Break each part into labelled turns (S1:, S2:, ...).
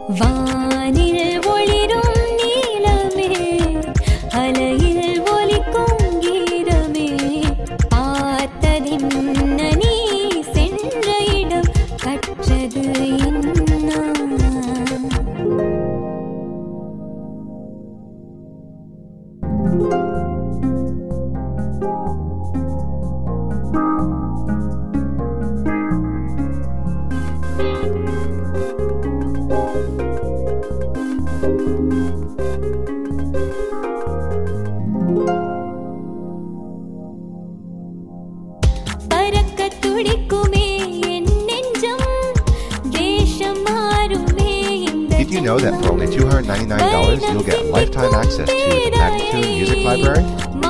S1: வானில் ஒளிரும் நீலமே அலையில் ஒலிக்கும் கீதமே பார்த்ததின்ன நீ சென்ற இடம் கற்றது
S2: Did you know that for only $299 you'll get lifetime access to the Magnatune Music Library?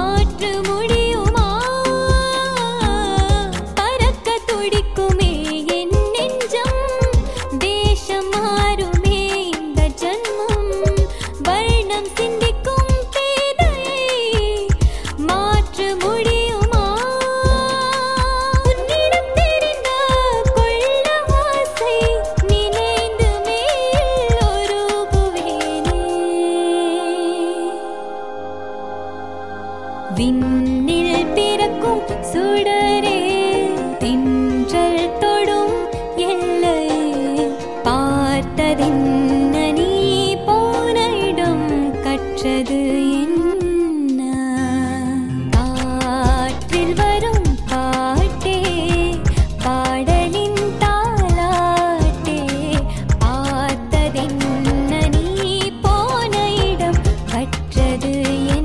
S1: விண்ணில் பிறக்கும் சுடரே தென்றல் தொடும் எல்லையே பார்த்ததென்ன நீ போன இடம் கற்றது என்ன காற்றில் வரும் பாட்டே பாடலின் தாலாட்டே பார்த்ததென்ன நீ போன இடம் கற்றது என்ன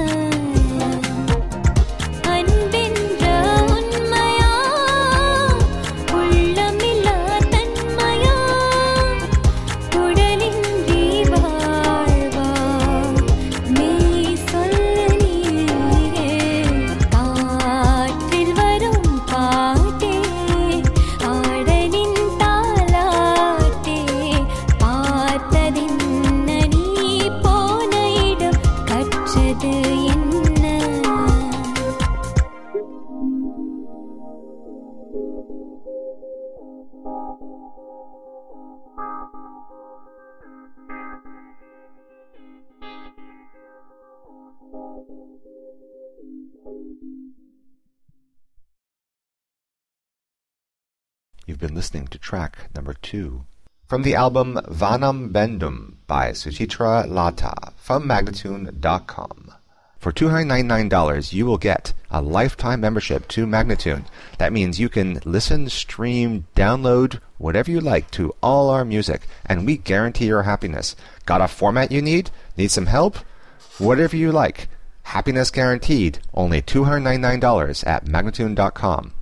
S2: You've been listening to track number 2 from the album Vanam Bendum by Suchitra Lata from Magnatune.com. For $299, you will get a lifetime membership to Magnatune. That means you can listen, stream, download, whatever you like to all our music, and we guarantee your happiness. Got a format you need? Need some help? Whatever you like. Happiness guaranteed. Only $299 at Magnatune.com.